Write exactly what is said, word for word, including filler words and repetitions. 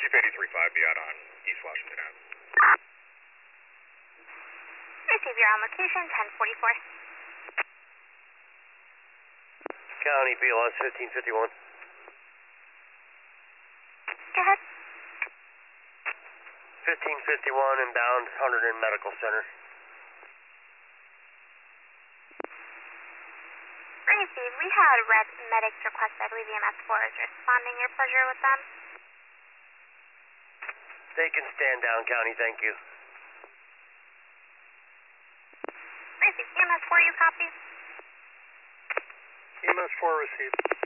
eighty-three five, be out on East Washington Avenue. Receive your on location, ten forty-four. County B L S fifteen fifty-one. Go ahead. fifteen fifty-one inbound, one hundred in medical center. Receive. We had red medics request, I believe E M S four is responding. Your pleasure with them? They can stand down, County, thank you. Receive. E M S four, you copy? E M S four received.